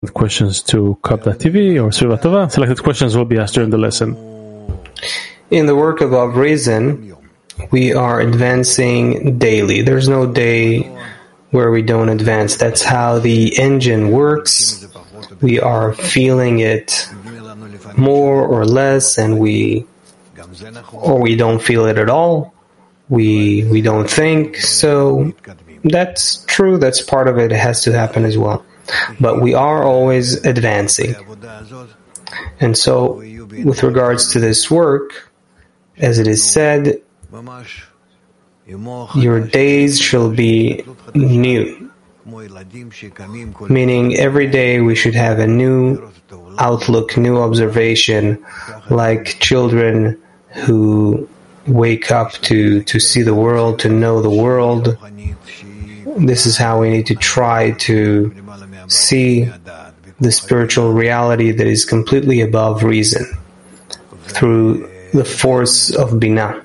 questions to Kab.TV or Sviva Tova. Selected questions will be asked during the lesson. In the work above reason, we are advancing daily. There's no day where we don't advance. That's how the engine works. We are feeling it more or less, and we don't feel it at all. We don't think. So that's true. That's part of it. It has to happen as well. But we are always advancing. And so, with regards to this work, as it is said, your days shall be new. Meaning every day we should have a new outlook, new observation, like children who wake up to see the world, to know the world. This is how we need to try to see the spiritual reality that is completely above reason through the force of Binah.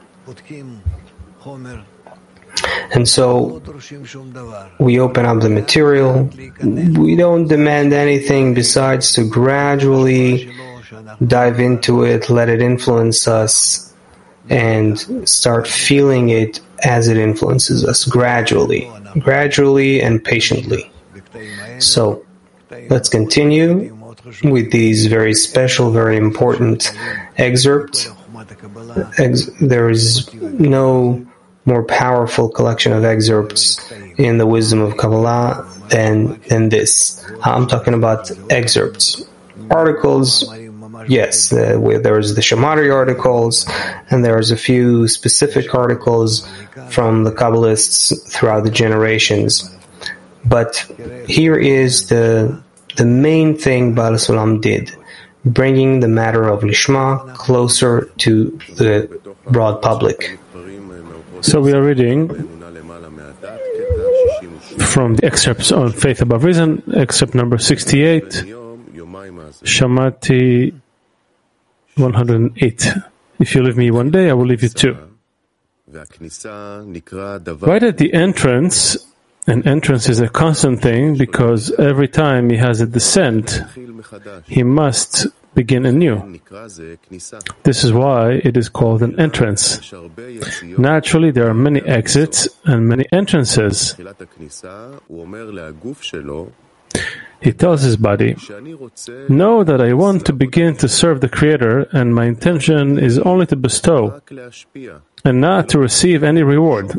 And so we open up the material. We don't demand anything besides to gradually dive into it, let it influence us, and start feeling it as it influences us gradually and patiently. So let's continue with these very special, very important excerpts. There is no more powerful collection of excerpts in the wisdom of Kabbalah than this. I'm talking about excerpts. Articles, yes, there's the Shamadri articles, and there's a few specific articles from the Kabbalists throughout the generations. But here is the main thing Baal HaSulam did, bringing the matter of Lishma closer to the broad public. So we are reading from the excerpts on Faith Above Reason, excerpt number 68, Shamati 108. If you leave me one day, I will leave you two. Right at the entrance, an entrance is a constant thing because every time he has a descent, he must begin anew. This is why it is called an entrance. Naturally, there are many exits and many entrances. He tells his body, know that I want to begin to serve the Creator, and my intention is only to bestow and not to receive any reward.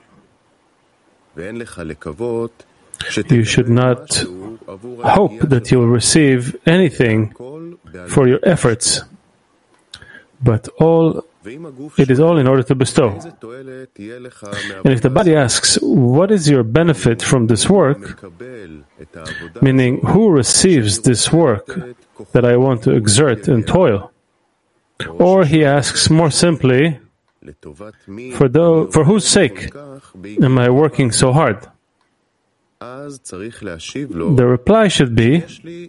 You should not hope that you will receive anything for your efforts, but it is all in order to bestow. And if the body asks, what is your benefit from this work? Meaning, who receives this work that I want to exert and toil? Or he asks more simply, for whose sake am I working so hard? The reply should be,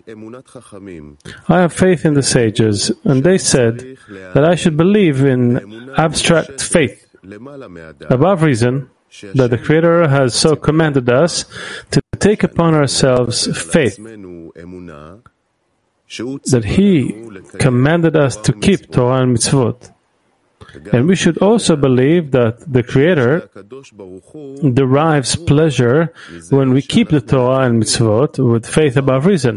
I have faith in the sages, and they said that I should believe in abstract faith, above reason, that the Creator has so commanded us to take upon ourselves faith, that He commanded us to keep Torah and mitzvot. And we should also believe that the Creator derives pleasure when we keep the Torah and mitzvot with faith above reason.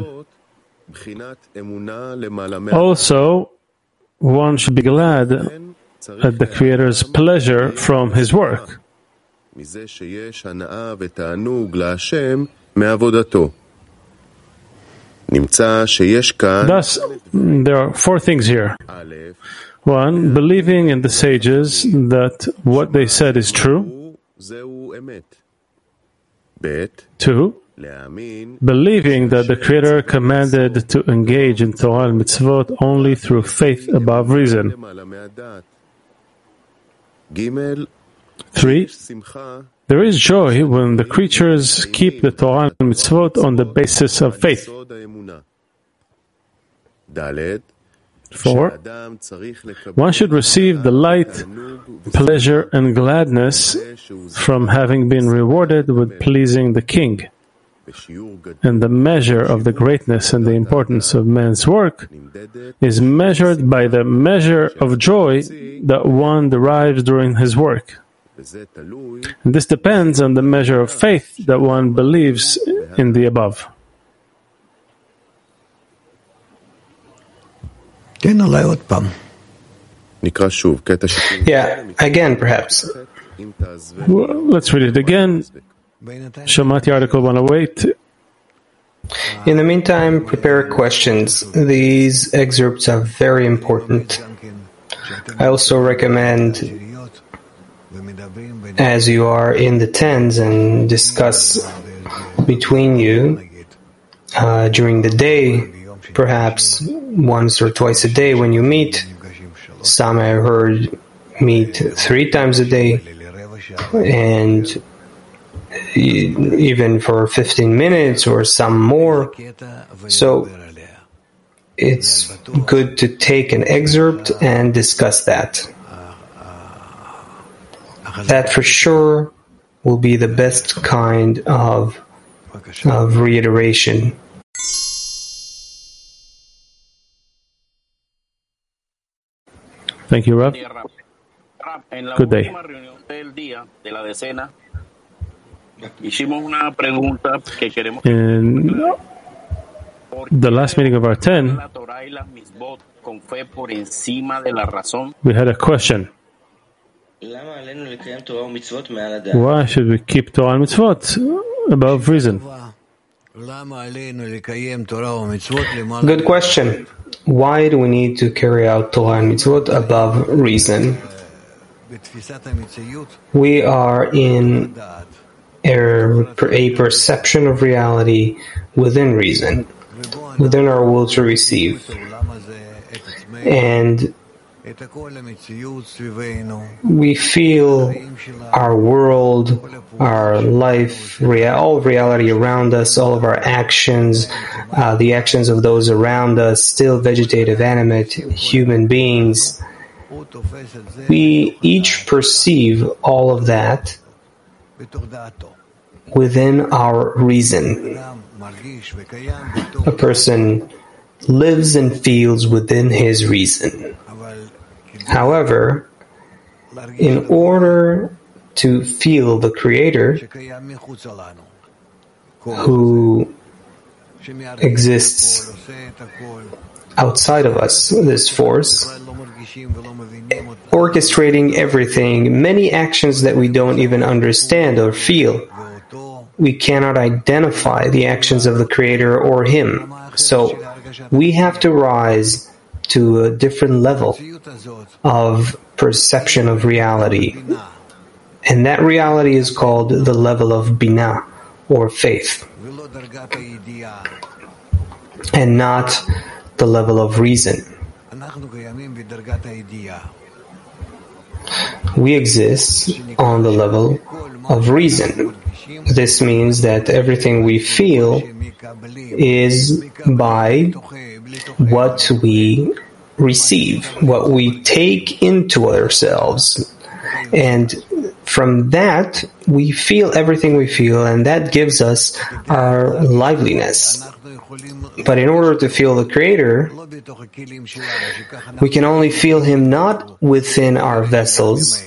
Also, one should be glad at the Creator's pleasure from His work. Thus, there are four things here. One, believing in the sages that what they said is true. Two, believing that the Creator commanded to engage in Torah and mitzvot only through faith above reason. Three, there is joy when the creatures keep the Torah and mitzvot on the basis of faith. 4. One should receive the light, pleasure, and gladness from having been rewarded with pleasing the king. And the measure of the greatness and the importance of man's work is measured by the measure of joy that one derives during his work. And this depends on the measure of faith that one believes in the above. Yeah, again, perhaps. Well, let's read it again. Shamati article 108. In the meantime, prepare questions. These excerpts are very important. I also recommend, as you are in the tens and discuss between you during the day, perhaps once or twice a day when you meet. Some I heard meet 3 times a day, and even for 15 minutes or some more. So it's good to take an excerpt and discuss that. That for sure will be the best kind of reiteration. Thank you, Rav. Good day. In the last meeting of our 10, we had a question. Why should we keep Torah and mitzvot above reason? Good question. Why do we need to carry out Torah and mitzvot above reason? We are in a perception of reality within reason, within our will to receive. And we feel our world, our life, all reality around us, all of our actions, the actions of those around us, still vegetative, animate, human beings. We each perceive all of that within our reason. A person lives and feels within his reason. However, in order to feel the Creator, who exists outside of us, this force, orchestrating everything, many actions that we don't even understand or feel, we cannot identify the actions of the Creator or Him. So we have to rise to a different level of perception of reality. And that reality is called the level of Binah, or faith, and not the level of reason. We exist on the level of reason. This means that everything we feel is by what we receive, what we take into ourselves. And from that, we feel everything we feel, and that gives us our liveliness. But in order to feel the Creator, we can only feel Him not within our vessels,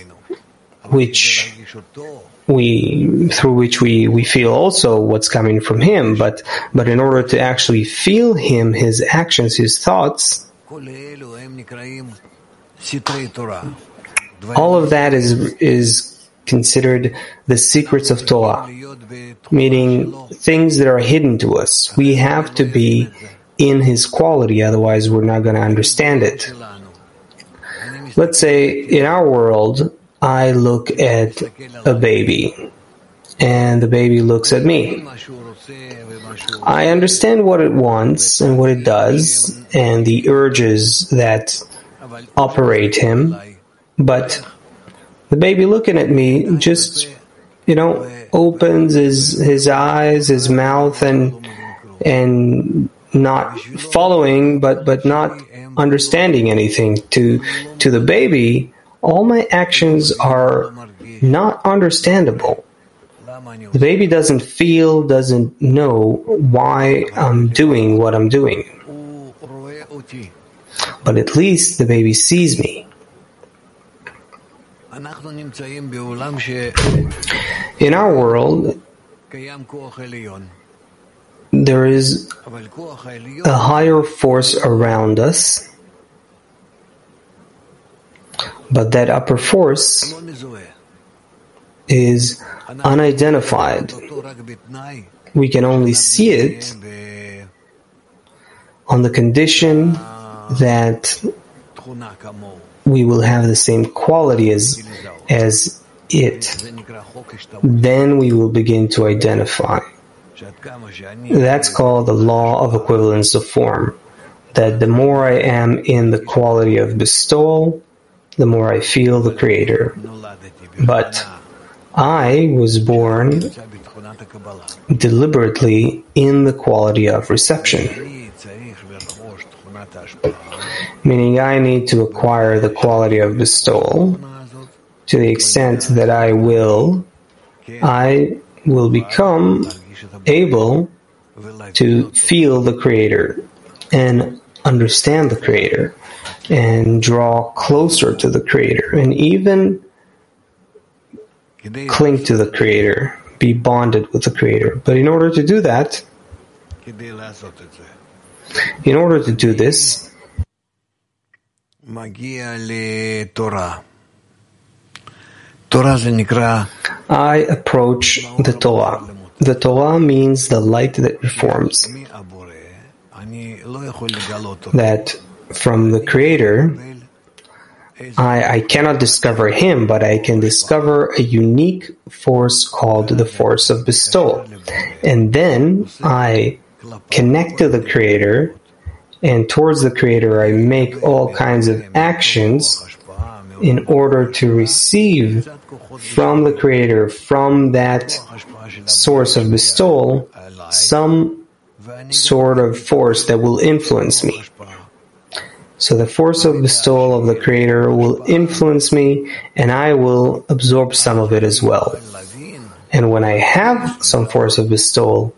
through which we feel also what's coming from Him, but in order to actually feel Him, His actions, His thoughts, all of that is considered the secrets of Torah, meaning things that are hidden to us. We have to be in His quality, otherwise we're not going to understand it. Let's say in our world, I look at a baby, and the baby looks at me. I understand what it wants and what it does, and the urges that operate him, but the baby looking at me just, opens his eyes, his mouth, and not following, but not understanding anything. To the baby, all my actions are not understandable. The baby doesn't feel, doesn't know why I'm doing what I'm doing. But at least the baby sees me. In our world, there is a higher force around us, but that upper force is unidentified. We can only see it on the condition that we will have the same quality as it. Then we will begin to identify. That's called the law of equivalence of form. That the more I am in the quality of bestowal, the more I feel the Creator. But I was born deliberately in the quality of reception. Meaning I need to acquire the quality of bestowal. To the extent that I will become able to feel the Creator and understand the Creator and draw closer to the Creator and even cling to the Creator, be bonded with the Creator. But in order to do that, I approach the Torah. The Torah means the light that reforms. That from the Creator, I cannot discover Him, but I can discover a unique force called the force of bestowal. And then I connect to the Creator, and towards the Creator I make all kinds of actions in order to receive from the Creator, from that source of bestowal, some sort of force that will influence me. So the force of bestowal of the Creator will influence me, and I will absorb some of it as well. And when I have some force of bestowal,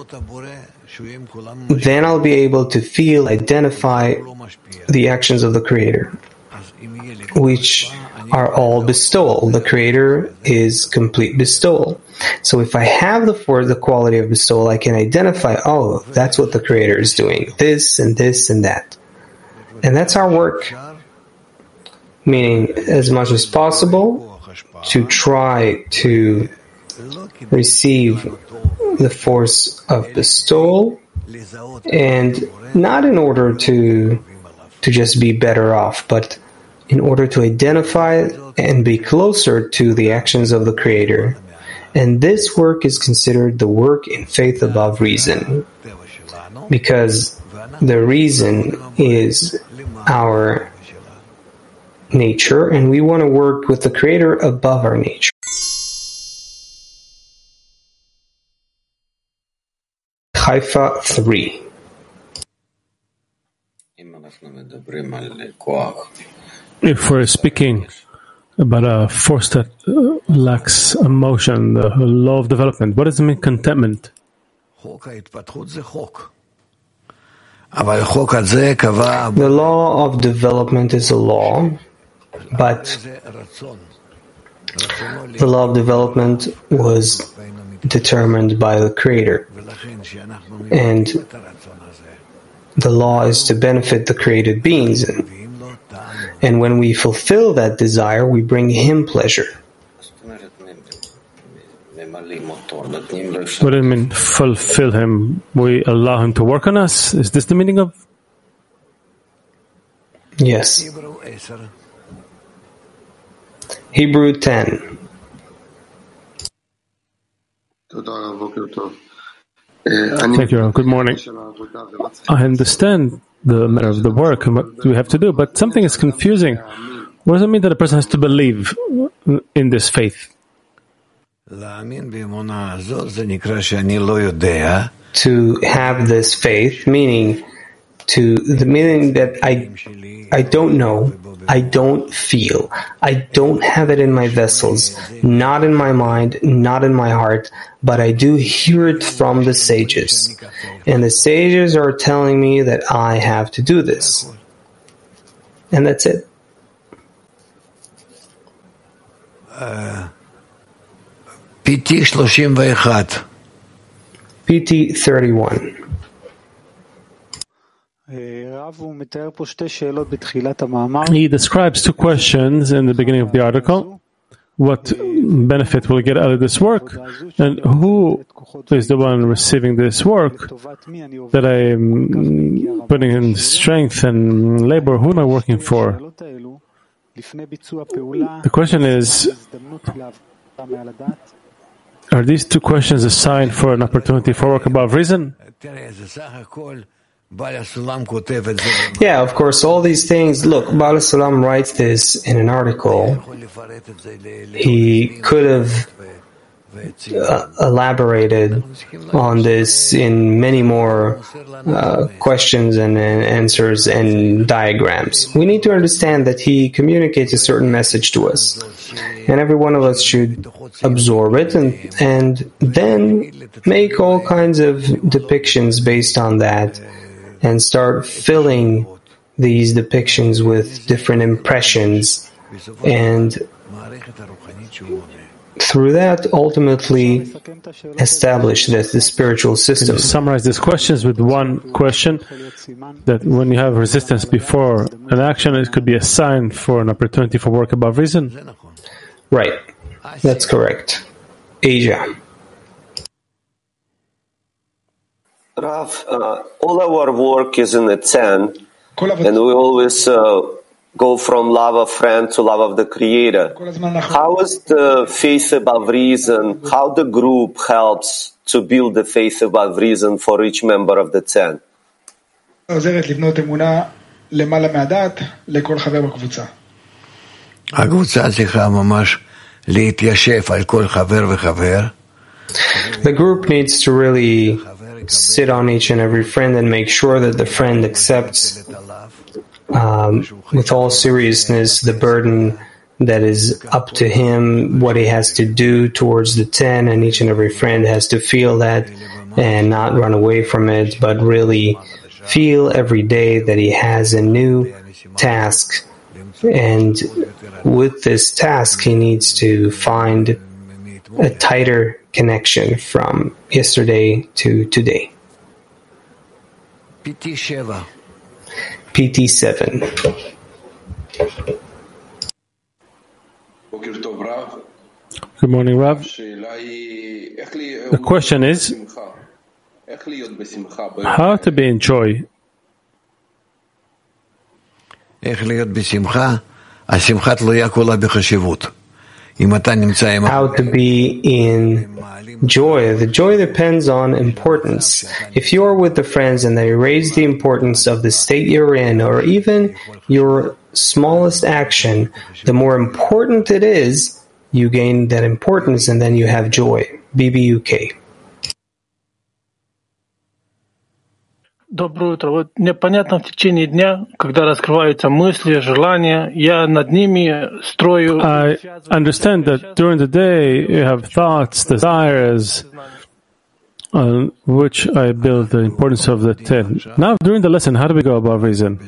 then I'll be able to feel, identify the actions of the Creator, which are all bestowal. The Creator is complete bestowal. So if I have the quality of bestowal, I can identify, oh, that's what the Creator is doing, this and this and that. And that's our work. Meaning, as much as possible, to try to receive the force of bestowal, and not in order to just be better off, but in order to identify and be closer to the actions of the Creator. And this work is considered the work in faith above reason, because the reason is our nature, and we want to work with the Creator above our nature. Haifa 3. If we're speaking about a force that lacks emotion, the law of development, what does it mean, contentment? The law of development is a law, but the law of development was determined by the Creator. And the law is to benefit the created beings. And when we fulfill that desire, we bring Him pleasure. What do you mean, fulfill Him? We allow Him to work on us? Is this the meaning of? Yes. Hebrew 10. Thank you. Good morning. I understand the matter of the work and what we have to do, but something is confusing. What does it mean that a person has to believe in this faith? To have this faith, meaning that I don't know, I don't feel. I don't have it in my vessels, not in my mind, not in my heart, but I do hear it from the sages. And the sages are telling me that I have to do this. And that's it. PT 31. PT 31. He describes two questions in the beginning of the article. What benefit will get out of this work? And who is the one receiving this work that I am putting in strength and labor? Who am I working for? The question is, are these two questions a sign for an opportunity for work above reason? Yeah, of course, all these things. Look, Baal HaSulam writes this in an article. He could have elaborated on this in many more questions and answers and diagrams. We need to understand that he communicates a certain message to us, and every one of us should absorb it and then make all kinds of depictions based on that, and start filling these depictions with different impressions, and through that ultimately establish the spiritual system. Summarize these questions with one question, that when you have resistance before an action, it could be a sign for an opportunity for work above reason. Right, that's correct. Asia. Rav, all our work is in the 10, and we always go from love of friend to love of the Creator. How is the faith above reason, how the group helps to build the faith above reason for each member of the 10? The group needs to really sit on each and every friend and make sure that the friend accepts with all seriousness the burden that is up to him, what he has to do towards the 10, and each and every friend has to feel that and not run away from it, but really feel every day that he has a new task, and with this task he needs to find a tighter connection from yesterday to today. PT7. PT7. Good morning, Rav. The question is, how to be in joy? How to be in joy. The joy depends on importance. If you are with the friends and they raise the importance of the state you're in, or even your smallest action, the more important it is, you gain that importance and then you have joy. BBUK. Доброе утро. Вот непонятно в течение дня, когда раскрываются мысли, желания, я над ними строю. I understand that during the day you have thoughts, desires, on which I build the importance of the 10. Now, during the lesson, how do we go about reason?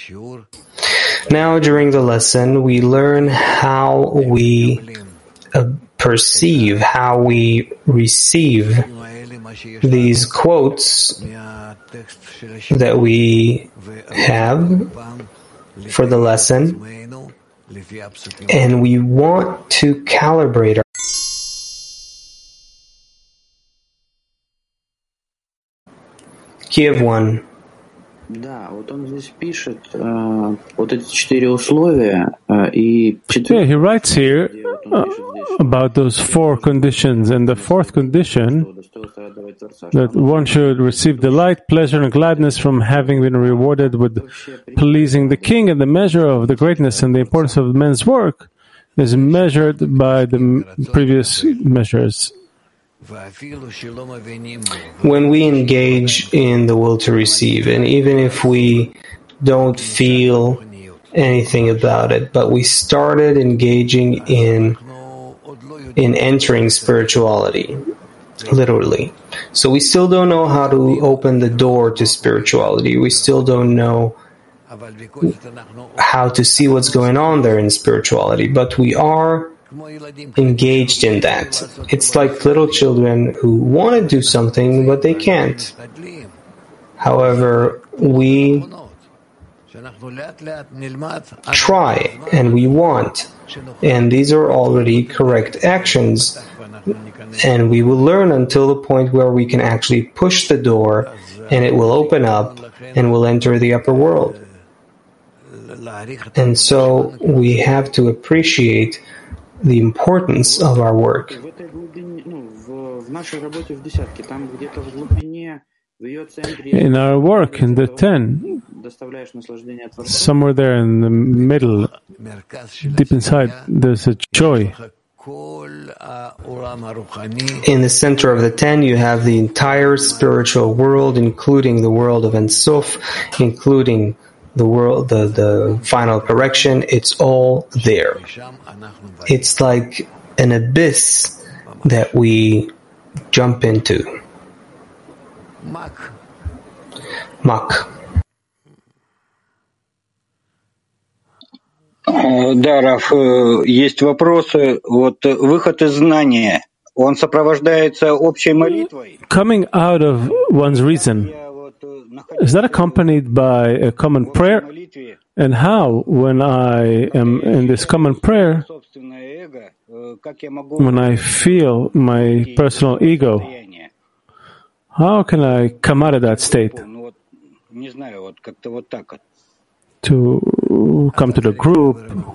Now, during the lesson, we learn how we perceive, how we receive these quotes that we have for the lesson, and we want to calibrate our Kiev 1. Да, вот он здесь пишет вот эти 4 условия и Yeah, he writes here about those 4 conditions, and the 4th condition, that one should receive delight, pleasure, and gladness from having been rewarded with pleasing the king, and the measure of the greatness and the importance of men's work is measured by the previous measures. When we engage in the will to receive, and even if we don't feel anything about it, but we started engaging in entering spirituality, literally. So we still don't know how to open the door to spirituality. We still don't know how to see what's going on there in spirituality, but we are engaged in that. It's like little children who want to do something, but they can't. However, we try and we want, and these are already correct actions, and we will learn until the point where we can actually push the door and it will open up and we'll enter the upper world. And so we have to appreciate the importance of our work. In our work, in the 10, somewhere there in the middle, deep inside, there's a joy. In the center of the 10, you have the entire spiritual world, including the world of Ein Sof, including the world, the final correction. It's all there. It's like an abyss that we jump into. Mak. Да, Раф, есть вопросы. Вот выход из знания, он сопровождается общей молитвой. Coming out of one's reason, is that accompanied by a common prayer? And how, when I am in this common prayer, when I feel my personal ego, how can I come out of that state? To come to the group.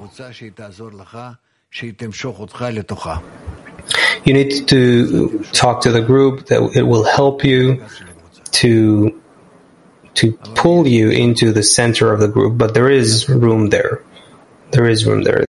You need to talk to the group that it will help you to pull you into the center of the group, but there is room there. There is room there.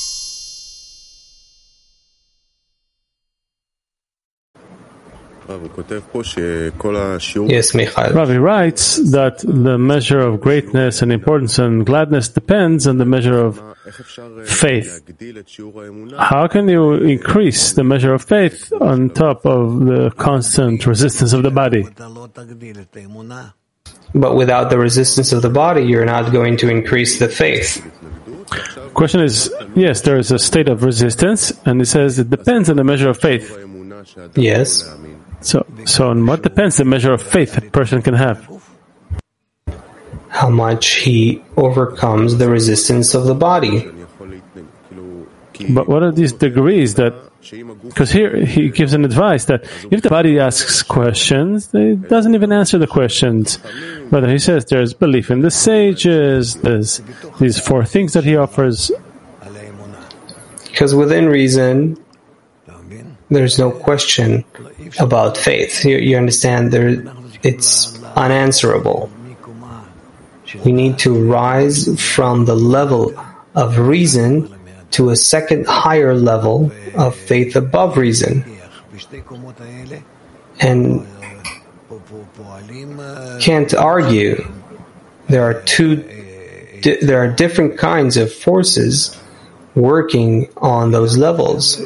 Yes, Michael. Ravi writes that the measure of greatness and importance and gladness depends on the measure of faith. How can you increase the measure of faith on top of the constant resistance of the body? But without the resistance of the body, you're not going to increase the faith. Question is, yes, there is a state of resistance, and it says it depends on the measure of faith. Yes. So on what depends the measure of faith a person can have? How much he overcomes the resistance of the body. But what are these degrees that... Because here he gives an advice that if the body asks questions, it doesn't even answer the questions. But he says there's belief in the sages, there's these 4 things that he offers. Because within reason, there's no question about faith. You understand, it's unanswerable. We need to rise from the level of reason to a second higher level of faith above reason. And can't argue. There are different kinds of forces working on those levels.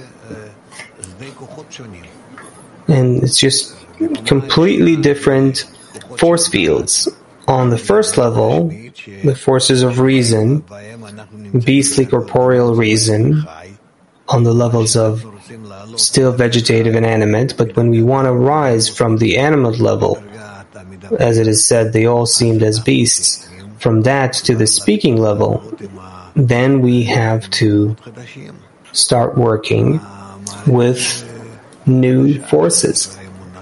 And it's just completely different force fields. On the first level, the forces of reason, beastly corporeal reason, on the levels of still vegetative and animate, but when we want to rise from the animate level, as it is said, they all seemed as beasts, from that to the speaking level, then we have to start working with new forces.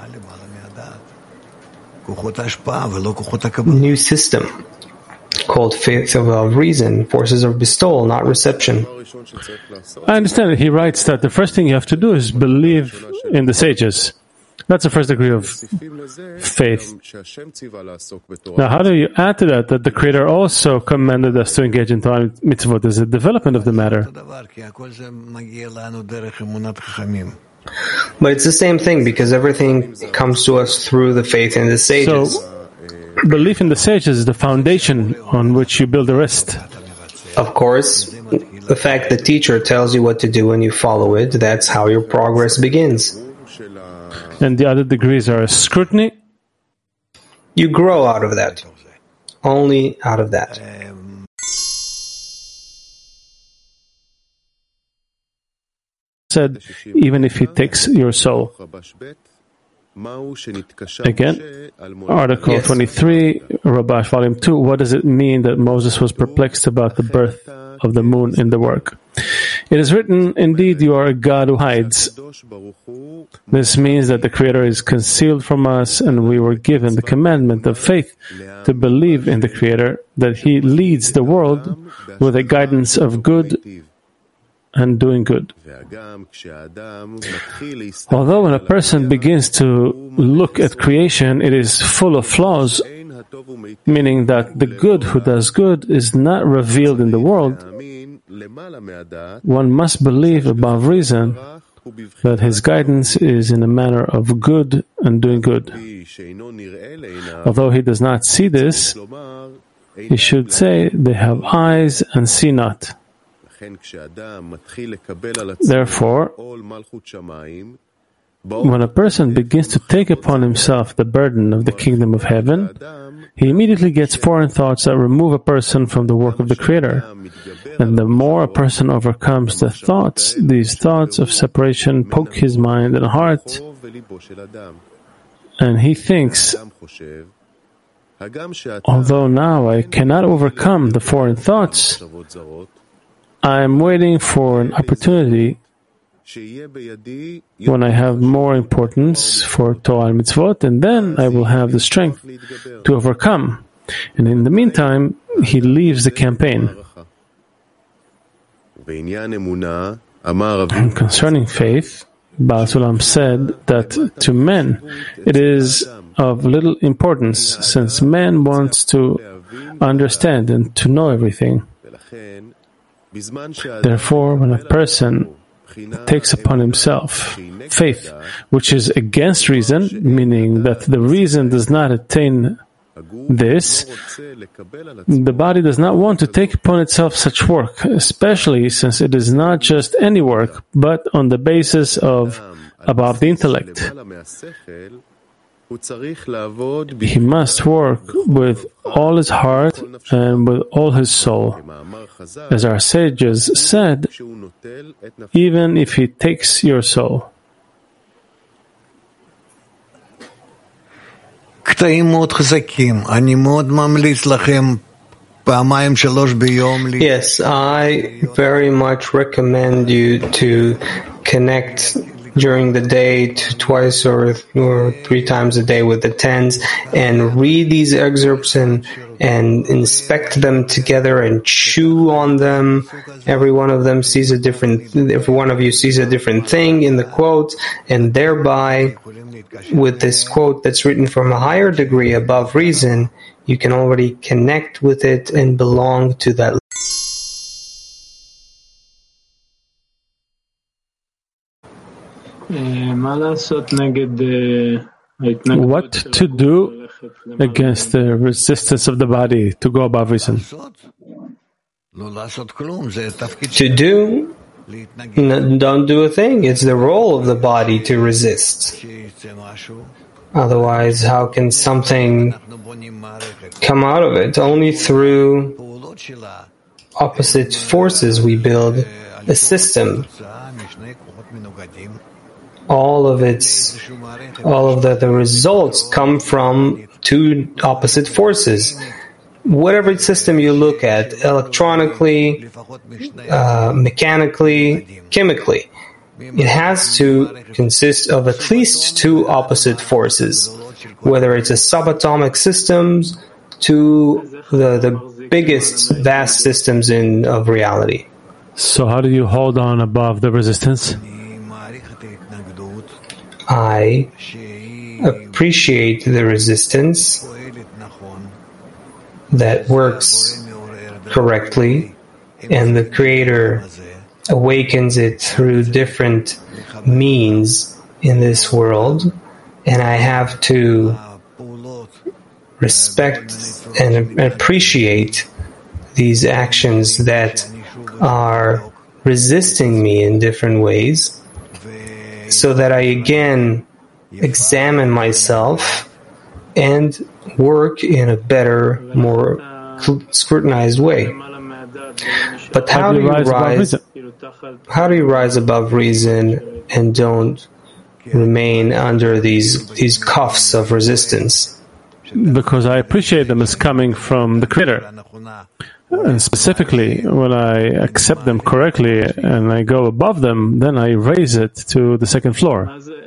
New system called faith of reason, forces of bestowal, not reception. I understand. He writes that the first thing you have to do is believe in the sages. That's the first degree of faith. Now, how do you add to that the Creator also commanded us to engage in Torah mitzvot as a development of the matter? But it's the same thing, because everything comes to us through the faith in the sages. So, belief in the sages is the foundation on which you build the rest. Of course, the fact the teacher tells you what to do and you follow it, that's how your progress begins. And the other degrees are scrutiny? You grow out of that. Only out of that. Said, even if he takes your soul. Again, Article 23, Rabash, Volume 2. What does it mean that Moses was perplexed about the birth of the moon in the work? It is written, indeed, you are a God who hides. This means that the Creator is concealed from us, and we were given the commandment of faith to believe in the Creator, that He leads the world with a guidance of good and doing good. Although when a person begins to look at creation, it is full of flaws, meaning that the good who does good is not revealed in the world, one must believe above reason that his guidance is in a manner of good and doing good. Although he does not see this, he should say, they have eyes and see not. Therefore, when a person begins to take upon himself the burden of the kingdom of heaven, he immediately gets foreign thoughts that remove a person from the work of the Creator. And the more a person overcomes the thoughts, these thoughts of separation poke his mind and heart, and he thinks, although now I cannot overcome the foreign thoughts, I am waiting for an opportunity when I have more importance for Torah and mitzvot, and then I will have the strength to overcome. And in the meantime, he leaves the campaign. And concerning faith, Baal Sulam said that to men it is of little importance, since man wants to understand and to know everything. Therefore, when a person takes upon himself faith, which is against reason, meaning that the reason does not attain this, the body does not want to take upon itself such work, especially since it is not just any work, but on the basis of above the intellect. He must work with all his heart and with all his soul. As our sages said, even if he takes your soul. Yes, I very much recommend you to connect during the day twice or 3 times a day with the tens and read these excerpts and inspect them together and chew on them. Every one of you sees a different thing in the quote, and thereby with this quote that's written from a higher degree above reason, you can already connect with it and belong to that. What to do against the resistance of the body to go above reason? To do? Don't do a thing. It's the role of the body to resist. Otherwise, how can something come out of it? Only through opposite forces we build a system. All of the results come from 2 opposite forces. Whatever system you look at, electronically, mechanically, chemically, it has to consist of at least 2 opposite forces, whether it's a subatomic systems to the biggest, vast systems of reality. So how do you hold on above the resistance? I appreciate the resistance that works correctly, and the Creator awakens it through different means in this world, and I have to respect and appreciate these actions that are resisting me in different ways, so that I again examine myself and work in a better, more scrutinized way. But how do you rise above reason and don't remain under these cuffs of resistance? Because I appreciate them as coming from the Creator. And specifically, when I accept them correctly and I go above them, then I raise it to the second floor.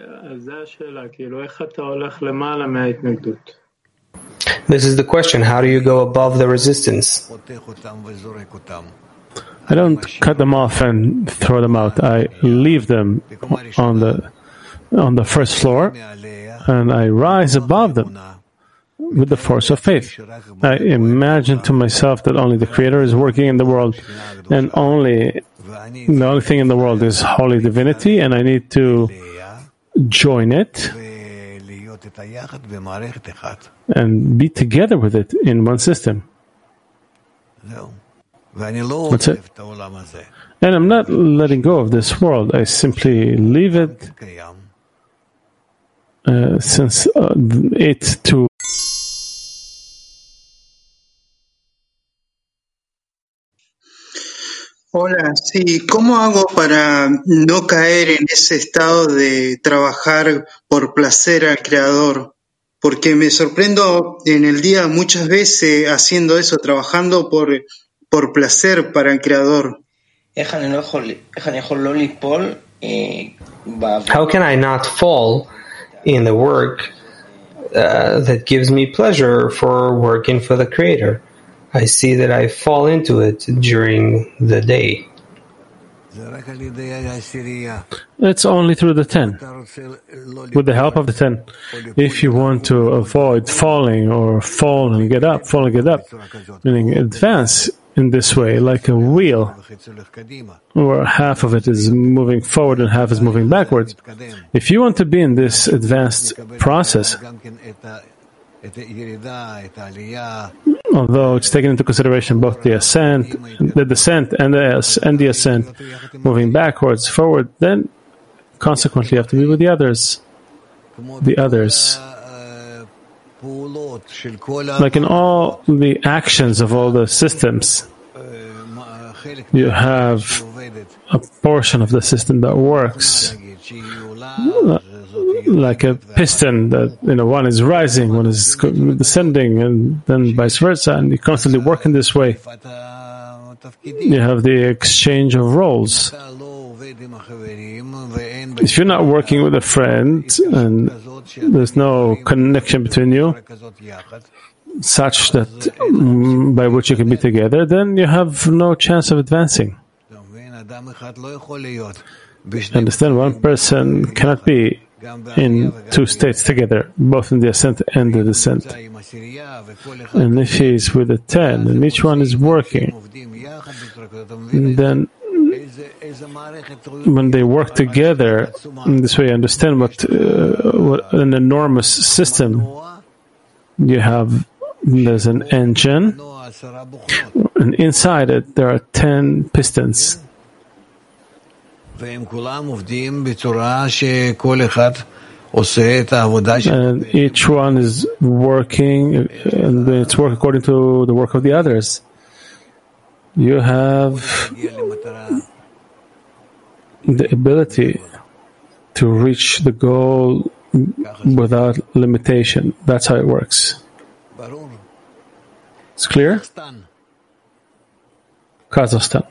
This is the question. How do you go above the resistance? I don't cut them off and throw them out. I leave them on the first floor and I rise above them with the force of faith. I imagine to myself that only the Creator is working in the world, and the only thing in the world is holy divinity, and I need to join it and be together with it in one system. That's it. And I'm not letting go of this world. I simply leave it since it too. Hola, sí, ¿cómo hago para no caer en ese estado de trabajar por placer al Creador? Porque me sorprendo en el día muchas veces haciendo eso, trabajando por placer para el Creador. How can I not fall in the work that gives me pleasure for working for the Creator? I see that I fall into it during the day. It's only through the 10. With the help of the 10. If you want to avoid falling or fall and get up, meaning advance in this way, like a wheel, where half of it is moving forward and half is moving backwards. If you want to be in this advanced process, although it's taken into consideration both the descent and the ascent, moving backwards, forward, then consequently you have to be with the others. Like in all the actions of all the systems, you have a portion of the system that works. Like a piston that, one is rising, one is descending, and then vice versa, and you constantly work in this way. You have the exchange of roles. If you're not working with a friend and there's no connection between you, such that by which you can be together, then you have no chance of advancing. Understand, one person cannot be in two states together, both in the ascent and the descent. And if he is with the 10, and each one is working, then when they work together in this way, understand what an enormous system you have. There's an engine, and inside it there are 10 pistons. And each one is working, and it's work according to the work of the others. You have the ability to reach the goal without limitation. That's how it works. It's clear? Kazakhstan.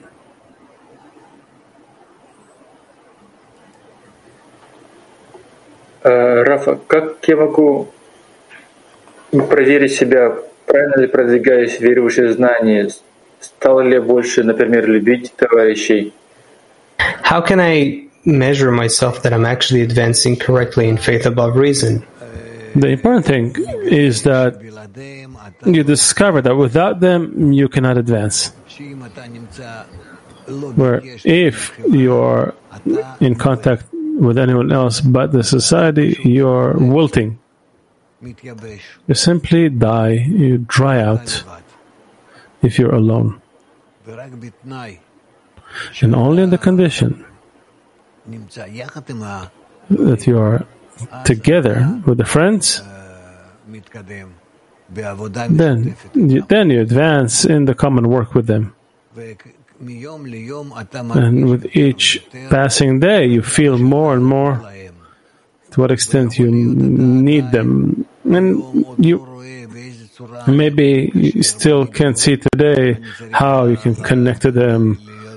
Рафа, как я могу проверить себя, правильно ли продвигаюсь в вере в высшие знания? Стал ли я больше, например, любить товарищей? How can I measure myself that I'm actually advancing correctly in faith above reason? The important thing is that you discover that without them you cannot advance. Where if you are in contact with anyone else but the society, you're wilting. You simply die, you dry out if you're alone. And only on the condition that you are together with the friends, then you advance in the common work with them. And with each passing day, you feel more and more to what extent you need them. And maybe you still can't see today how you can connect to them.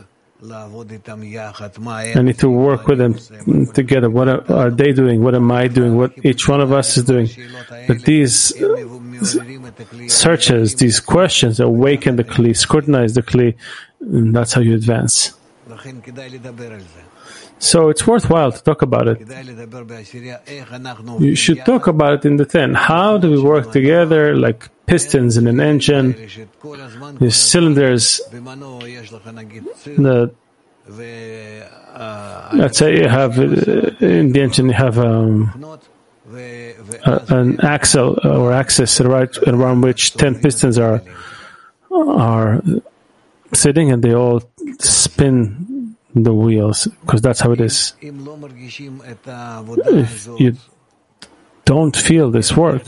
I need to work with them together. What are they doing? What am I doing? What each one of us is doing. But these searches, these questions awaken the Kli, scrutinize the Kli, and that's how you advance. So it's worthwhile to talk about it. You should talk about it in the 10. How do we work together like pistons in an engine? These cylinders that, let's say you have in the engine, you have an axle or axis around which 10 pistons are sitting, and they all spin the wheels, because that's how it is. If you don't feel this work,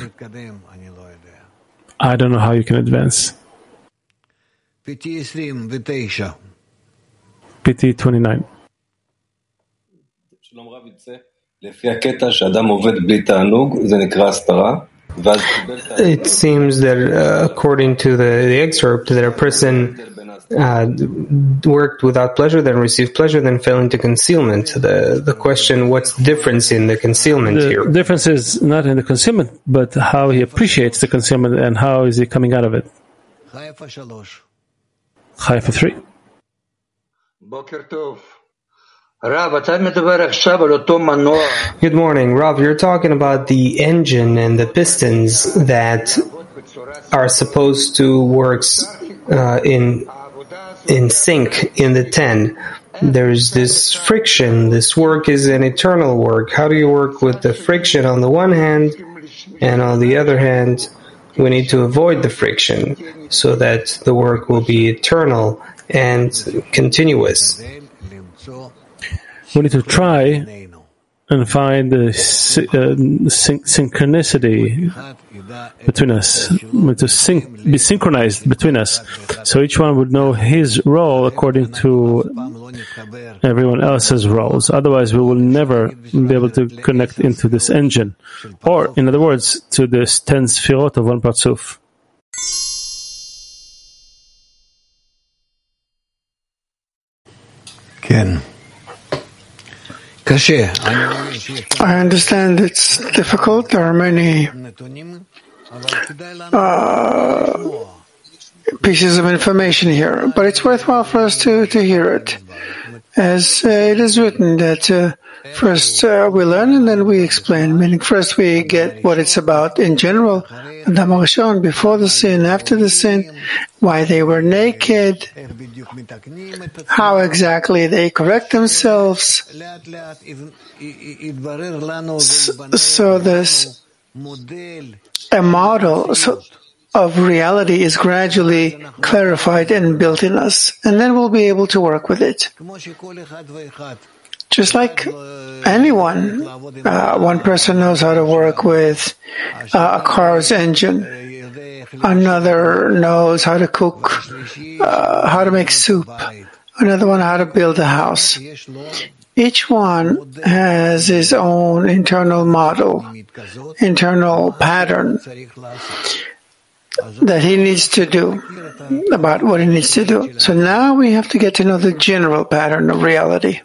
I don't know how you can advance. PT 29. It seems that according to the excerpt, that a person worked without pleasure, then received pleasure, then fell into concealment. The question, what's the difference in the concealment here? The difference is not in the concealment, but how he appreciates the concealment and how is he coming out of it. Haifa 3. Good morning, Rav. You're talking about the engine and the pistons that are supposed to work in sync in the 10. There's this friction. This work is an eternal work. How do you work with the friction on the one hand, and on the other hand, we need to avoid the friction so that the work will be eternal and continuous. We need to try and find the synchronicity between us, to be synchronized between us, so each one would know his role according to everyone else's roles. Otherwise, we will never be able to connect into this engine, or, in other words, to this 10 sfirot of one Parzuf. Ken. I understand it's difficult. There are many pieces of information here, but it's worthwhile for us to hear it. As it is written that first we learn and then we explain, meaning first we get what it's about in general, Adam HaRishon, before the sin, after the sin, why they were naked, how exactly they correct themselves. So this a model of reality is gradually clarified and built in us, and then we'll be able to work with it. Just like anyone, one person knows how to work with a car's engine. Another knows how to cook, how to make soup. Another one how to build a house. Each one has his own internal model, internal pattern that he needs to do, about what he needs to do. So now we have to get to know the general pattern of reality.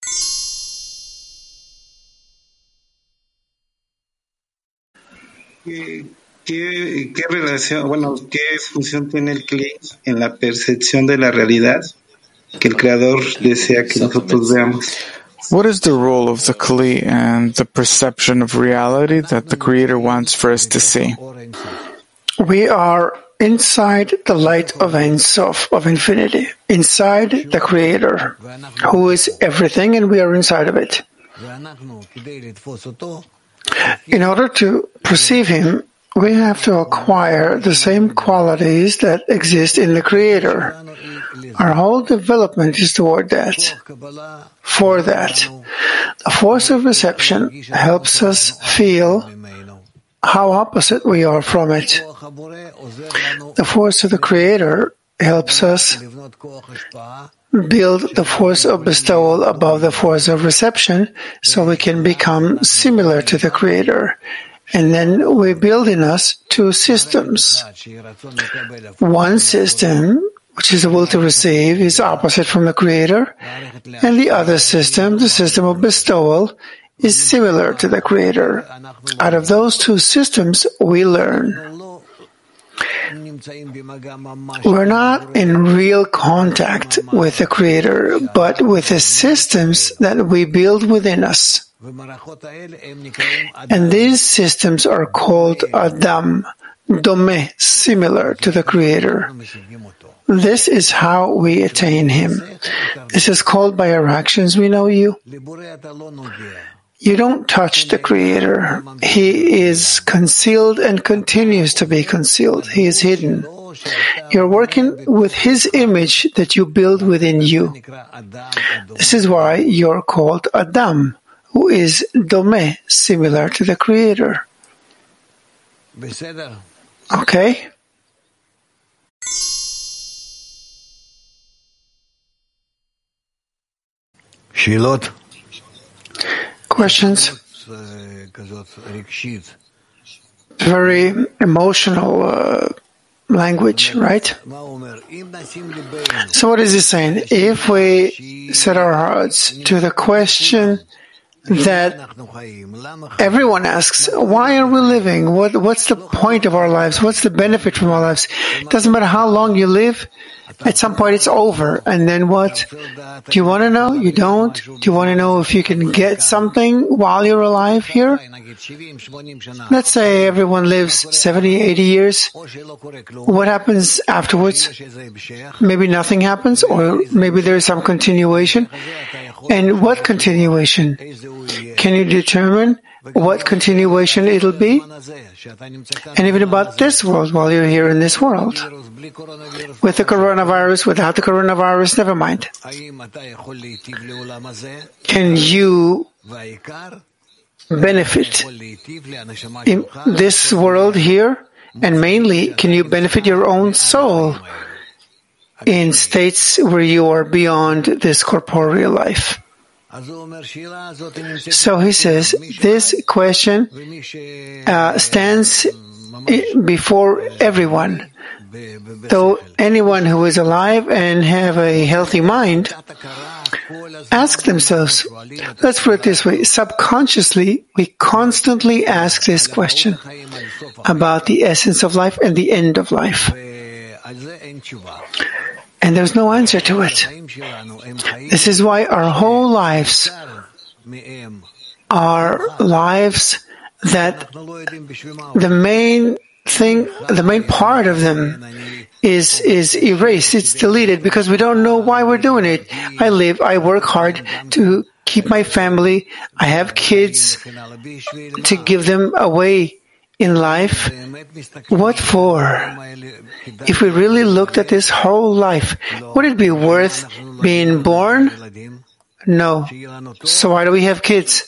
¿Qué relación, qué función tiene el Kli en la percepción de la realidad que el Creador desea que nosotros veamos? What is the role of the Kli and the perception of reality that the Creator wants for us to see? We are inside the light of Ein Sof, of infinity, inside the Creator, who is everything, and we are inside of it. In order to perceive Him, we have to acquire the same qualities that exist in the Creator. Our whole development is toward that. For that, the force of reception helps us feel how opposite we are from it. The force of the Creator helps us build the force of bestowal above the force of reception so we can become similar to the Creator. And then we build in us two systems. One system, which is the will to receive, is opposite from the Creator, and the other system, the system of bestowal, is similar to the Creator. Out of those two systems, we learn. We're not in real contact with the Creator, but with the systems that we build within us. And these systems are called Adam, Domeh, similar to the Creator. This is how we attain Him. This is called by our actions we know You. You don't touch the Creator. He is concealed and continues to be concealed. He is hidden. You're working with His image that you build within you. This is why you're called Adam, who is Domeh, similar to the Creator. Okay? Shilot? Questions? Very emotional language, right? So what is he saying? If we set our hearts to the question that everyone asks, why are we living? What's the point of our lives? What's the benefit from our lives? It doesn't matter how long you live, at some point it's over. And then what? Do you want to know? You don't? Do you want to know if you can get something while you're alive here? Let's say everyone lives 70, 80 years. What happens afterwards? Maybe nothing happens, or maybe there's some continuation. And what continuation? Can you determine what continuation it'll be? And even about this world while you're here in this world. With the coronavirus, without the coronavirus, never mind. Can you benefit in this world here? And mainly, can you benefit your own soul in states where you are beyond this corporeal life? So he says, this question stands before everyone. Though anyone who is alive and have a healthy mind, ask themselves, let's put it this way, subconsciously, we constantly ask this question about the essence of life and the end of life. And there's no answer to it. This is why our whole lives are lives that the main part of them is erased. It's deleted because we don't know why we're doing it. I work hard to keep my family. I have kids to give them away in life. What for? If we really looked at this whole life, would it be worth being born? No. So why do we have kids?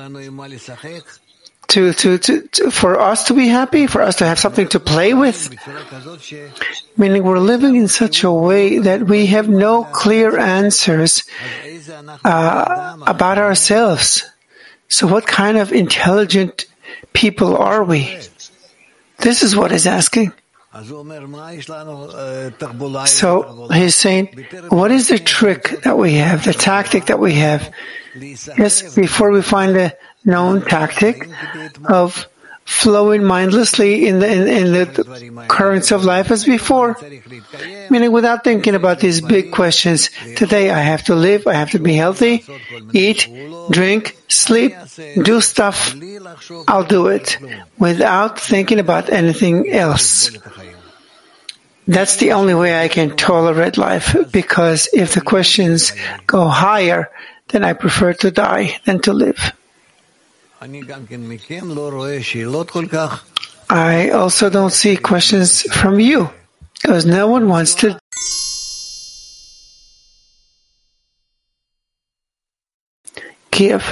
For us to be happy, for us to have something to play with. Meaning we're living in such a way that we have no clear answers about ourselves. So what kind of intelligent people are we? This is what he's asking. So he's saying, what is the trick that we have, the tactic that we have? Yes, before we find the known tactic of flowing mindlessly in the currents of life as before, meaning without thinking about these big questions. Today I have to live, I have to be healthy, eat, drink, sleep, do stuff. I'll do it without thinking about anything else. That's the only way I can tolerate life, because if the questions go higher, then I prefer to die than to live. I also don't see questions from you, because no one wants to. Kiev.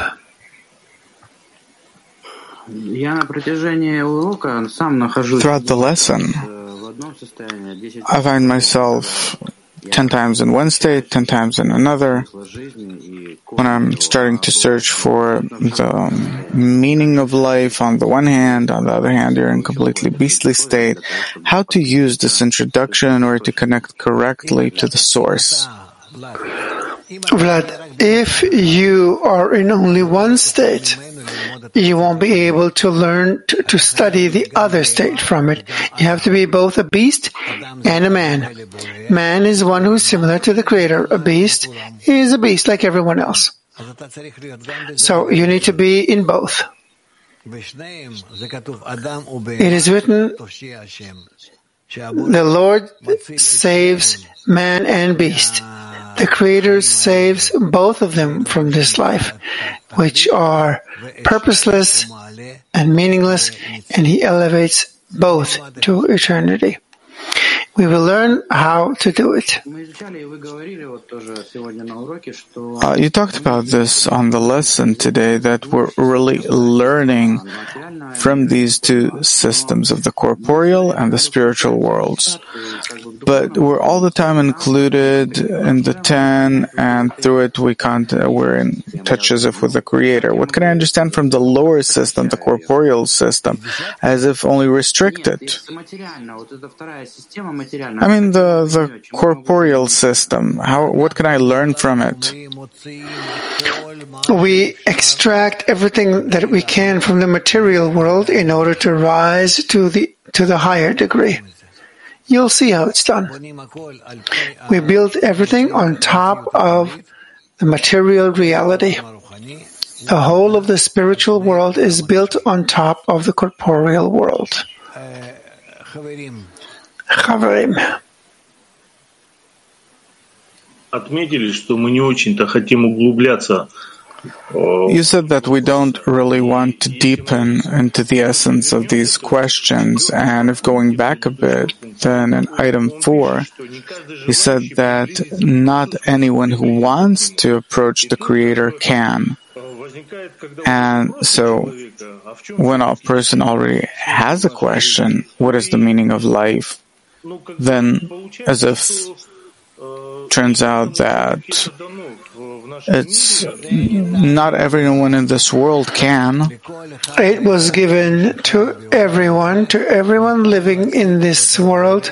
Throughout the lesson, I find myself 10 times in one state, 10 times in another. When I'm starting to search for the meaning of life on the one hand, on the other hand, you're in completely beastly state. How to use this introduction in order to connect correctly to the source? Vlad, if you are in only one state, you won't be able to learn to study the other state from it. You have to be both a beast and a man. Man is one who is similar to the Creator. A beast is a beast like everyone else. So you need to be in both. It is written, the Lord saves man and beast. The Creator saves both of them from this life, which are purposeless and meaningless, and He elevates both to eternity. We will learn how to do it. You talked about this on the lesson today, that we're really learning from these two systems of the corporeal and the spiritual worlds. But we're all the time included in the 10, and through it we're in touch as if with the Creator. What can I understand from the lower system, the corporeal system, as if only restricted? I mean, the corporeal system. What can I learn from it? We extract everything that we can from the material world in order to rise to the higher degree. You'll see how it's done. We build everything on top of the material reality. The whole of the spiritual world is built on top of the corporeal world. Chavarim. You said that we don't really want to deepen into the essence of these questions, and if going back a bit, then in item 4, you said that not anyone who wants to approach the Creator can. And so, when a person already has a question, what is the meaning of life? Then, as if turns out that it's not everyone in this world can. It was given to everyone living in this world.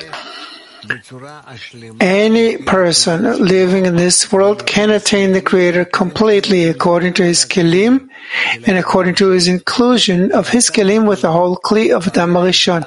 Any person living in this world can attain the Creator completely according to his kelim and according to his inclusion of his kelim with the whole kli of Adam Rishon.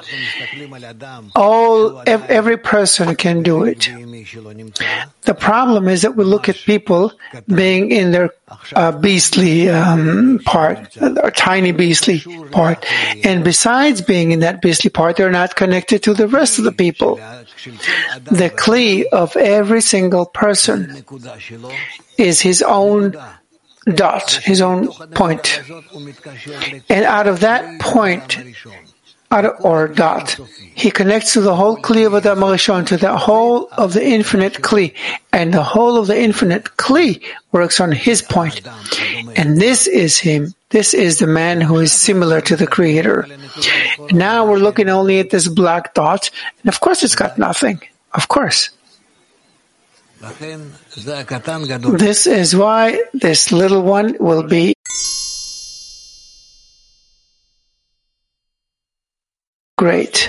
Every person can do it. The problem is that we look at people being in their beastly part, or tiny beastly part, and besides being in that beastly part, they're not connected to the rest of the people. The kli of every single person is his own dot, his own point. And out of that point, or dot, he connects to the whole kli of Adam Rishon, to the whole of the infinite kli. And the whole of the infinite kli works on his point. And this is him. This is the man who is similar to the Creator. Now we're looking only at this black dot, and of course it's got nothing. Of course. This is why this little one will be great.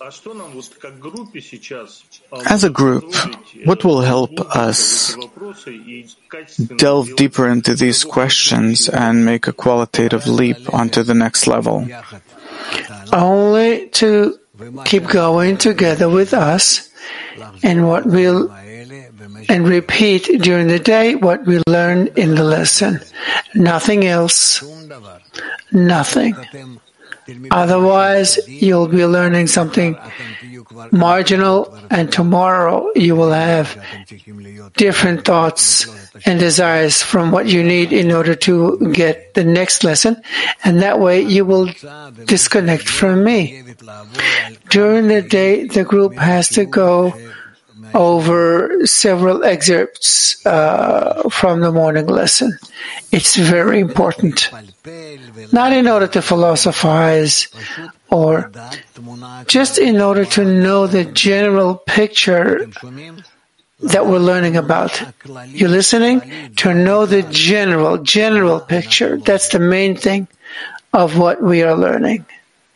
As a group, what will help us delve deeper into these questions and make a qualitative leap onto the next level? Only to keep going together with us, and repeat during the day what we learn in the lesson. Nothing else. Nothing. Otherwise, you'll be learning something marginal, and tomorrow you will have different thoughts and desires from what you need in order to get the next lesson, and that way you will disconnect from me. During the day, the group has to go over several excerpts from the morning lesson. It's very important. Not in order to philosophize or just in order to know the general picture that we're learning about. You're listening to know the general picture. That's the main thing of what we are learning.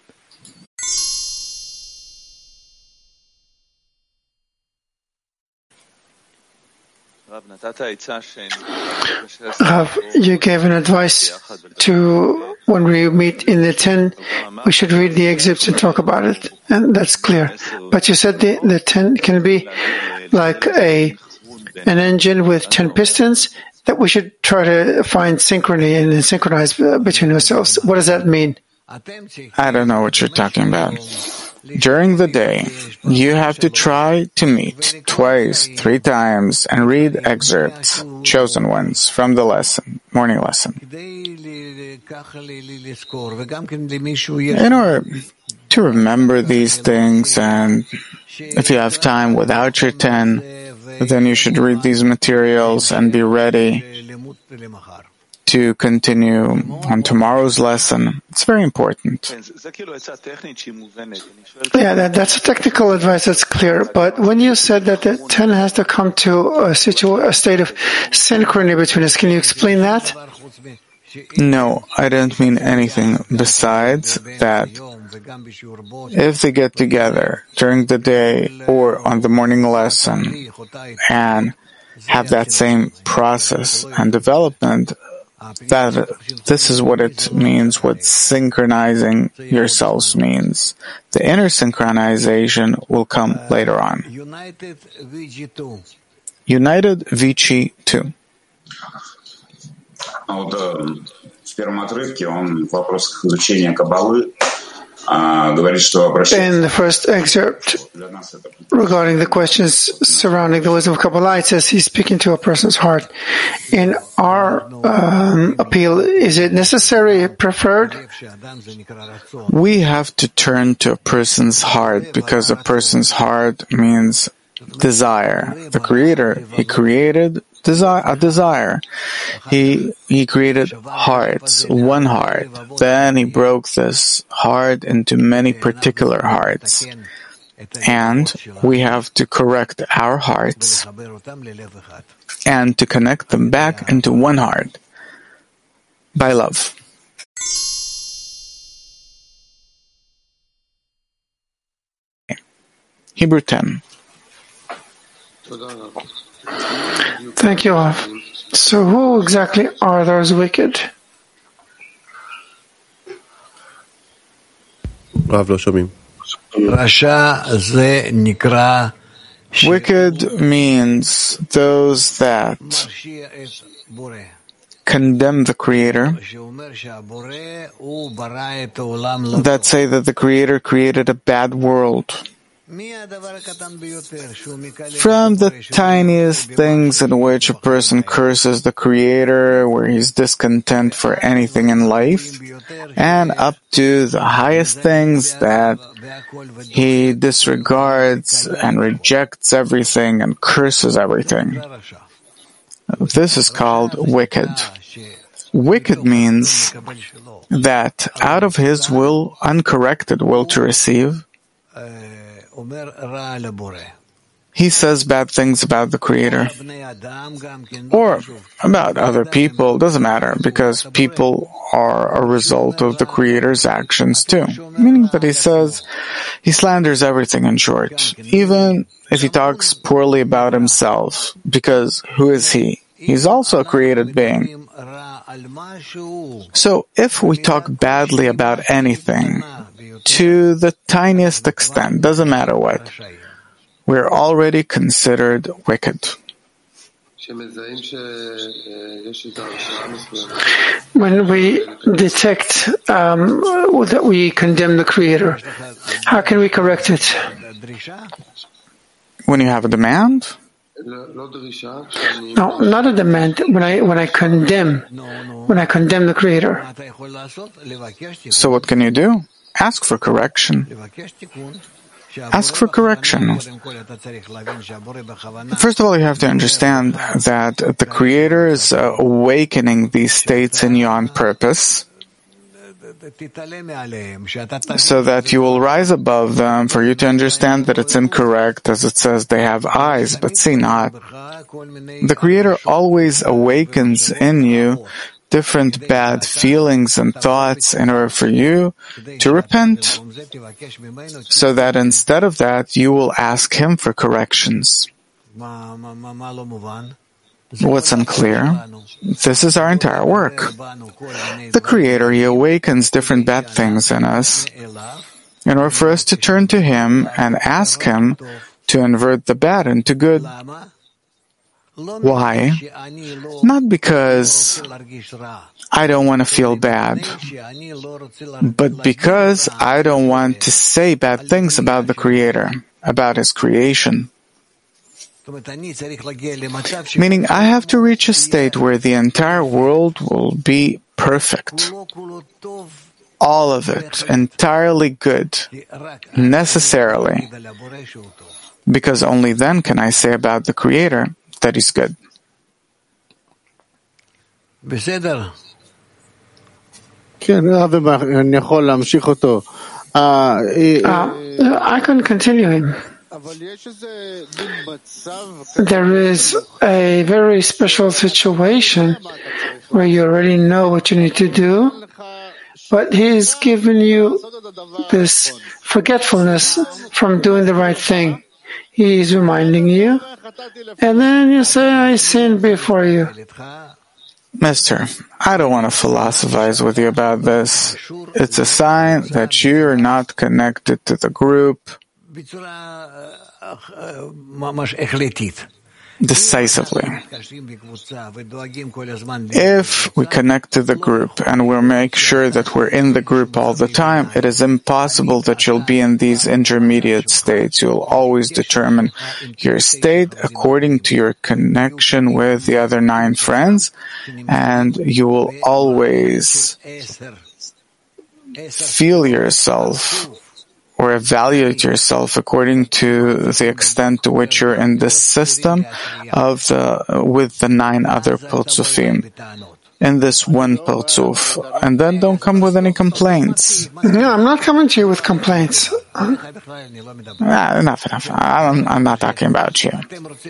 Rav, you gave an advice to when we meet in the 10, we should read the excerpts and talk about it, and that's clear. But you said the 10 can be like an engine with 10 pistons, that we should try to find synchrony and synchronize between ourselves. What does that mean? I don't know what you're talking about. During the day, you have to try to meet twice, 3 times, and read excerpts, chosen ones, from the lesson, morning lesson. In order to remember these things, and if you have time without your 10, then you should read these materials and be ready to continue on tomorrow's lesson. It's very important. Yeah, that's a technical advice, that's clear. But when you said that the 10 has to come to a state of synchrony between us, can you explain that? No, I didn't mean anything besides that. If they get together during the day or on the morning lesson and have that same process and development, that this is what it means, what synchronizing yourselves means. The inner synchronization will come later on. United Vici 2. В первом отрывке он в вопросах изучения Каббалы говорит, что in the first excerpt, regarding the questions surrounding the wisdom of Kabbalah, it says he's speaking to a person's heart. In our appeal, is it necessary, preferred? We have to turn to a person's heart because a person's heart means desire. The Creator, He created a desire. He created hearts, one heart. Then He broke this heart into many particular hearts. And we have to correct our hearts and to connect them back into one heart by love. Hebrew 10. Thank you, Rav. So who exactly are those wicked? Rav, לא שומעים. Wicked means those that condemn the Creator, that say that the Creator created a bad world. From the tiniest things in which a person curses the Creator, where he's discontent for anything in life, and up to the highest things that he disregards and rejects everything and curses everything. This is called wicked. Wicked means that out of his will, uncorrected will to receive, he says bad things about the Creator or about other people. Doesn't matter, because people are a result of the Creator's actions too. Meaning that he says, he slanders everything in short, even if he talks poorly about himself, because who is he? He's also a created being. So if we talk badly about anything, to the tiniest extent, doesn't matter what, we're already considered wicked. When we detect that we condemn the Creator, how can we correct it? When you have a demand? No, not a demand. When I condemn the Creator. So what can you do? Ask for correction. Ask for correction. First of all, you have to understand that the Creator is awakening these states in you on purpose, so that you will rise above them, for you to understand that it's incorrect, as it says, they have eyes, but see not. The Creator always awakens in you different bad feelings and thoughts in order for you to repent, so that instead of that, you will ask Him for corrections. What's unclear? This is our entire work. The Creator, He awakens different bad things in us in order for us to turn to Him and ask Him to invert the bad into good. Why? Not because I don't want to feel bad, but because I don't want to say bad things about the Creator, about His creation. Meaning, I have to reach a state where the entire world will be perfect. All of it, entirely good, necessarily. Because only then can I say about the Creator that He's good. I can continue him. There is a very special situation where you already know what you need to do, but He's given you this forgetfulness from doing the right thing. He's reminding you, and then you say, I sinned before you. Mister, I don't want to philosophize with you about this. It's a sign that you're not connected to the group decisively. If we connect to the group and we'll make sure that we're in the group all the time, it is impossible that you'll be in these intermediate states. You'll always determine your state according to your connection with the other 9 friends, and you will always feel yourself or evaluate yourself according to the extent to which you're in this system with the 9 other Partzufim, in this one Partzuf. And then don't come with any complaints. No, I'm not coming to you with complaints. Enough. I'm not talking about you.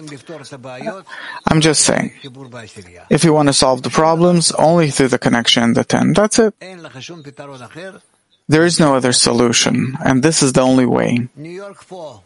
I'm just saying, if you want to solve the problems, only through the connection in the 10. That's it. There is no other solution, and this is the only way. New York 4.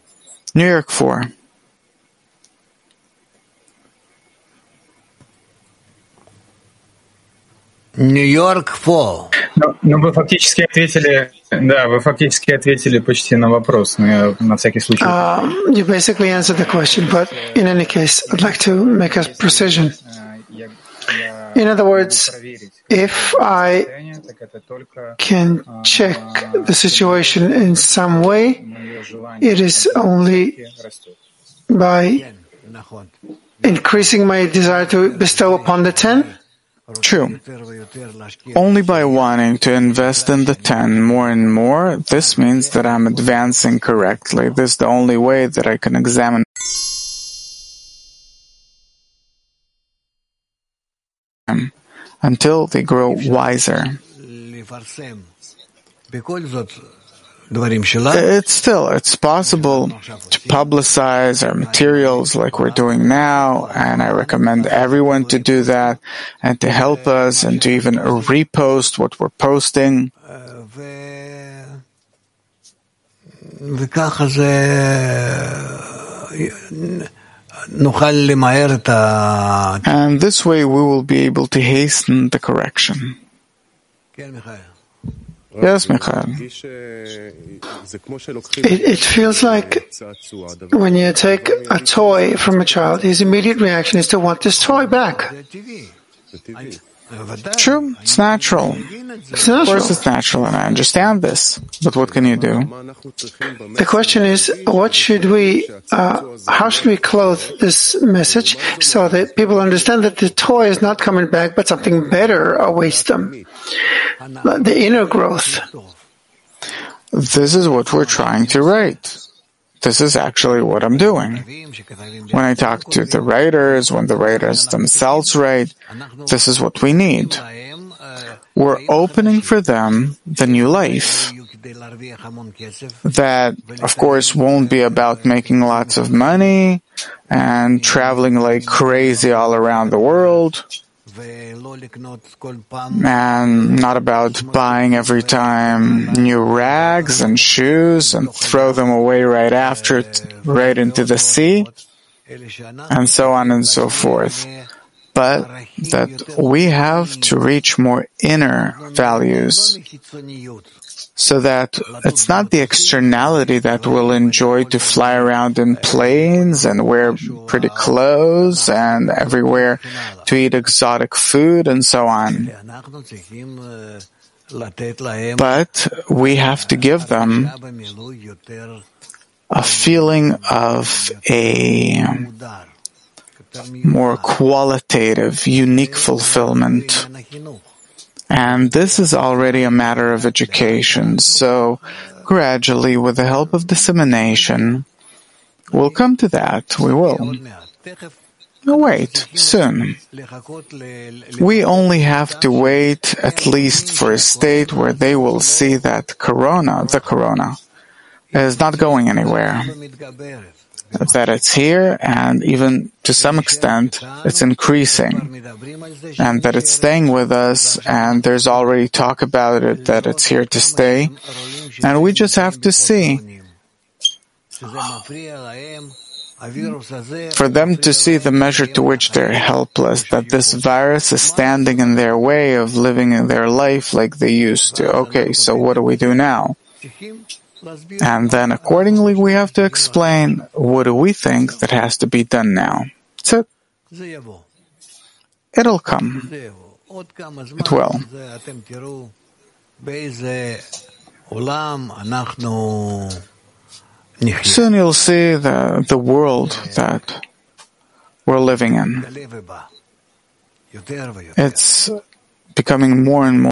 New York 4. Ну, вы фактически ответили почти на вопрос, но я на всякий случай. You basically answered the question, but in any case, I'd like to make a precision. In other words, if I can check the situation in some way, it is only by increasing my desire to bestow upon the 10? True. Only by wanting to invest in the 10 more and more, this means that I'm advancing correctly. This is the only way that I can examine them until they grow wiser. It's possible to publicize our materials like we're doing now, and I recommend everyone to do that and to help us and to even repost what we're posting. And this way we will be able to hasten the correction. Yes, Michael. It feels like when you take a toy from a child, his immediate reaction is to want this toy back. True, it's natural. It's natural. Of course it's natural, and I understand this. But what can you do? The question is, how should we clothe this message so that people understand that the toy is not coming back, but something better awaits them? The inner growth. This is what we're trying to write. This is actually what I'm doing. When I talk to the writers, when the writers themselves write, this is what we need. We're opening for them the new life. That, of course, won't be about making lots of money and traveling like crazy all around the world, and not about buying every time new rags and shoes and throw them away right after, right into the sea, and so on and so forth. But that we have to reach more inner values, so that it's not the externality that we'll enjoy to fly around in planes and wear pretty clothes and everywhere to eat exotic food and so on. But we have to give them a feeling of a more qualitative, unique fulfillment. And this is already a matter of education. So gradually, with the help of dissemination, we'll come to that. We will. No, wait, soon. We only have to wait at least for a state where they will see that the corona, is not going anywhere. That it's here, and even to some extent it's increasing, and that it's staying with us, and there's already talk about it, that it's here to stay, and we just have to see. For them to see the measure to which they're helpless, that this virus is standing in their way of living in their life like they used to. Okay, so what do we do now? And then accordingly we have to explain what do we think that has to be done now. That's it. It'll come. It will. Soon you'll see the world that we're living in. It's becoming more and more